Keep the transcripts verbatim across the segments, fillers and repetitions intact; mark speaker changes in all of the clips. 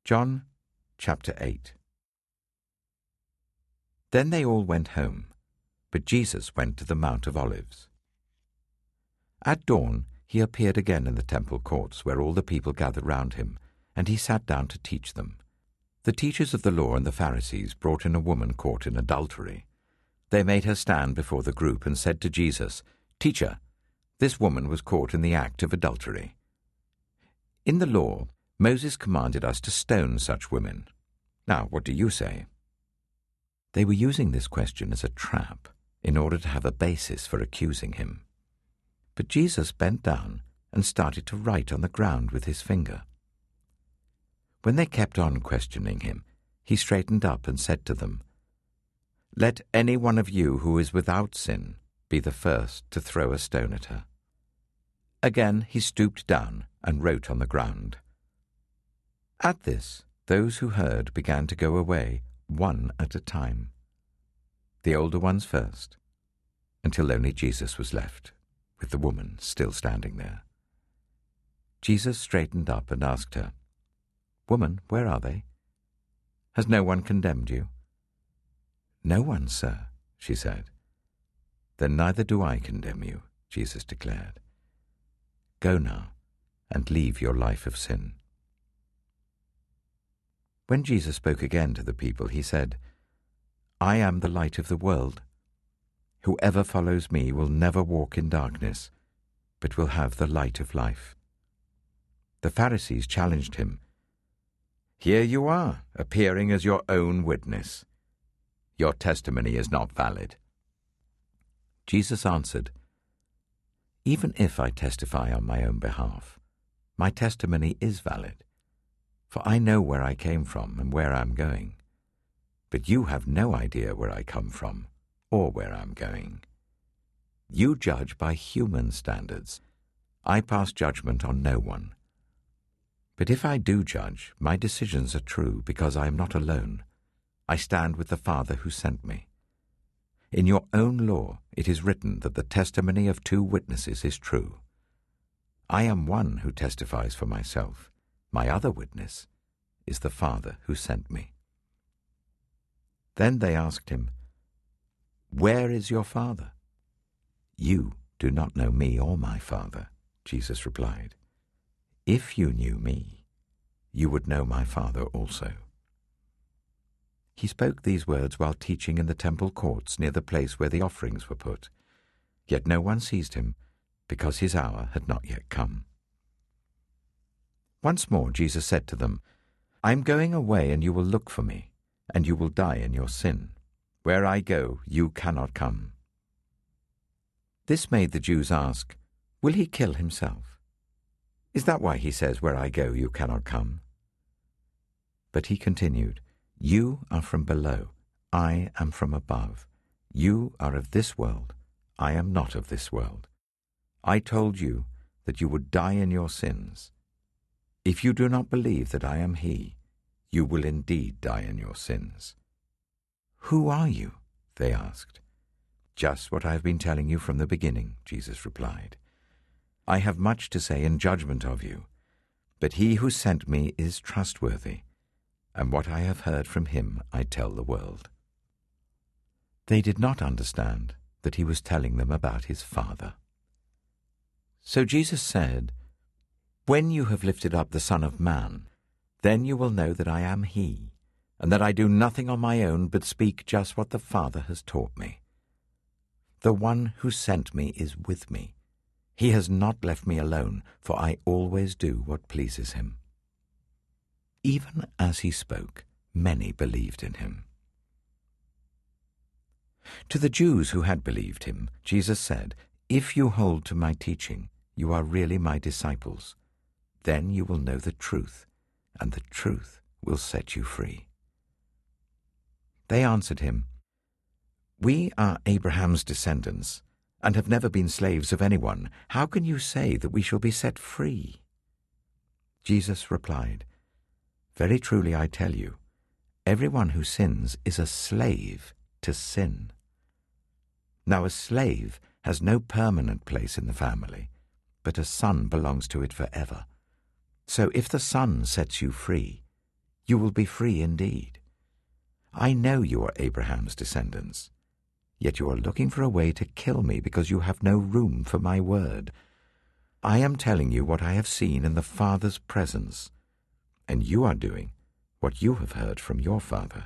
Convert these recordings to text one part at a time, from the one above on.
Speaker 1: John chapter eight. Then they all went home, but Jesus went to the Mount of Olives. At dawn he appeared again in the temple courts, where all the people gathered round him, and he sat down to teach them. The teachers of the law and the Pharisees brought in a woman caught in adultery. They made her stand before the group and said to Jesus, "Teacher, this woman was caught in the act of adultery. In the law, Moses commanded us to stone such women. Now, what do you say?" They were using this question as a trap in order to have a basis for accusing him. But Jesus bent down and started to write on the ground with his finger. When they kept on questioning him, he straightened up and said to them, "Let any one of you who is without sin be the first to throw a stone at her." Again he stooped down and wrote on the ground. At this, those who heard began to go away, one at a time, the older ones first, until only Jesus was left, with the woman still standing there. Jesus straightened up and asked her, "Woman, where are they? Has no one condemned you?" "No one, sir," she said. "Then neither do I condemn you," Jesus declared. "Go now and leave your life of sin." When Jesus spoke again to the people, he said, "I am the light of the world. Whoever follows me will never walk in darkness, but will have the light of life." The Pharisees challenged him. "Here you are, appearing as your own witness. Your testimony is not valid." Jesus answered, "Even if I testify on my own behalf, my testimony is valid, for I know where I came from and where I am going. But you have no idea where I come from or where I am going. You judge by human standards. I pass judgment on no one. But if I do judge, my decisions are true because I am not alone. I stand with the Father who sent me. In your own law it is written that the testimony of two witnesses is true. I am one who testifies for myself. My other witness is the Father who sent me." Then they asked him, "Where is your Father?" "You do not know me or my Father," Jesus replied. "If you knew me, you would know my Father also." He spoke these words while teaching in the temple courts near the place where the offerings were put. Yet no one seized him, because his hour had not yet come. Once more Jesus said to them, "I am going away, and you will look for me, and you will die in your sin. Where I go, you cannot come." This made the Jews ask, "Will he kill himself? Is that why he says, 'Where I go, you cannot come'?" But he continued, "You are from below, I am from above. You are of this world, I am not of this world. I told you that you would die in your sins. If you do not believe that I am he, you will indeed die in your sins." "Who are you?" they asked. "Just what I have been telling you from the beginning," Jesus replied. "I have much to say in judgment of you, but he who sent me is trustworthy, and what I have heard from him I tell the world." They did not understand that he was telling them about his Father. So Jesus said, "When you have lifted up the Son of Man, then you will know that I am he, and that I do nothing on my own but speak just what the Father has taught me. The one who sent me is with me. He has not left me alone, for I always do what pleases him." Even as he spoke, many believed in him. To the Jews who had believed him, Jesus said, "If you hold to my teaching, you are really my disciples. Then you will know the truth, and the truth will set you free." They answered him, "We are Abraham's descendants, and have never been slaves of anyone. How can you say that we shall be set free?" Jesus replied, "Very truly I tell you, everyone who sins is a slave to sin. Now a slave has no permanent place in the family, but a son belongs to it forever. So if the Son sets you free, you will be free indeed. I know you are Abraham's descendants, yet you are looking for a way to kill me because you have no room for my word. I am telling you what I have seen in the Father's presence, and you are doing what you have heard from your father."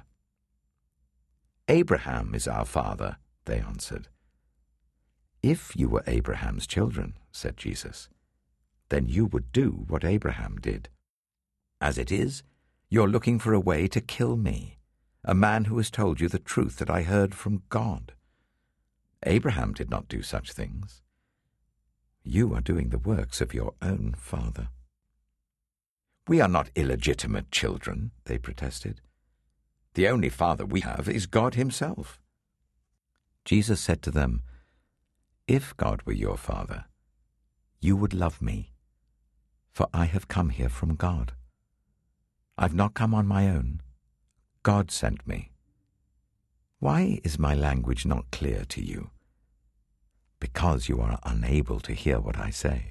Speaker 1: "Abraham is our father," they answered. "If you were Abraham's children," said Jesus, "then you would do what Abraham did. As it is, you're looking for a way to kill me, a man who has told you the truth that I heard from God. Abraham did not do such things. You are doing the works of your own father." "We are not illegitimate children," they protested. "The only father we have is God himself." Jesus said to them, "If God were your father, you would love me, for I have come here from God. I've not come on my own. God sent me. Why is my language not clear to you? Because you are unable to hear what I say.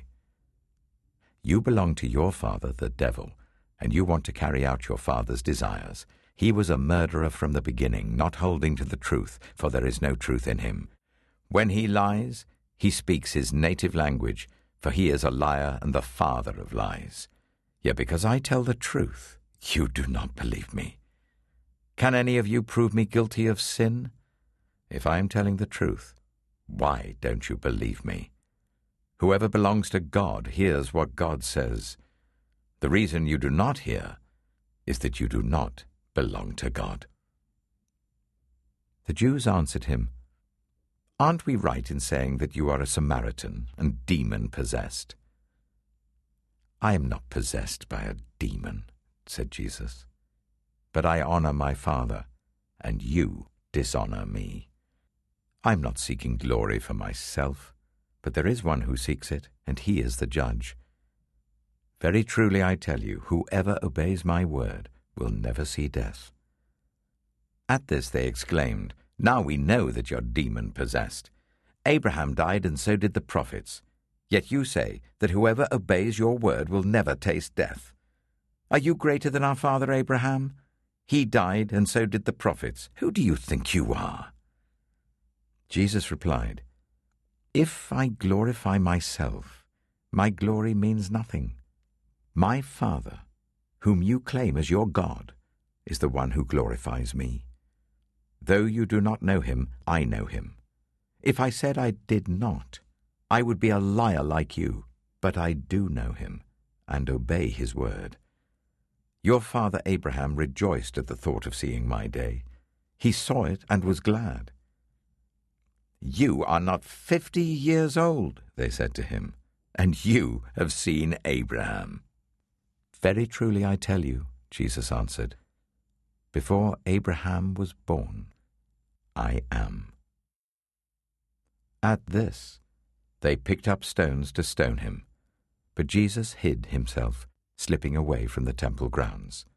Speaker 1: You belong to your father, the devil, and you want to carry out your father's desires. He was a murderer from the beginning, not holding to the truth, for there is no truth in him. When he lies, he speaks his native language, for he is a liar and the father of lies. Yet because I tell the truth, you do not believe me. Can any of you prove me guilty of sin? If I am telling the truth, why don't you believe me? Whoever belongs to God hears what God says. The reason you do not hear is that you do not belong to God." The Jews answered him, "Aren't we right in saying that you are a Samaritan and demon-possessed?" "I am not possessed by a demon," said Jesus, "but I honor my Father, and you dishonor me. I'm not seeking glory for myself, but there is one who seeks it, and he is the judge. Very truly I tell you, whoever obeys my word will never see death." At this they exclaimed, "Now we know that you're demon-possessed. Abraham died, and so did the prophets. Yet you say that whoever obeys your word will never taste death. Are you greater than our father Abraham? He died, and so did the prophets. Who do you think you are?" Jesus replied, "If I glorify myself, my glory means nothing. My Father, whom you claim as your God, is the one who glorifies me. Though you do not know him, I know him. If I said I did not, I would be a liar like you, but I do know him and obey his word. Your father Abraham rejoiced at the thought of seeing my day. He saw it and was glad." "You are not fifty years old," they said to him, "and you have seen Abraham." "Very truly I tell you," Jesus answered, "before Abraham was born, I am." At this, they picked up stones to stone him, but Jesus hid himself, slipping away from the temple grounds.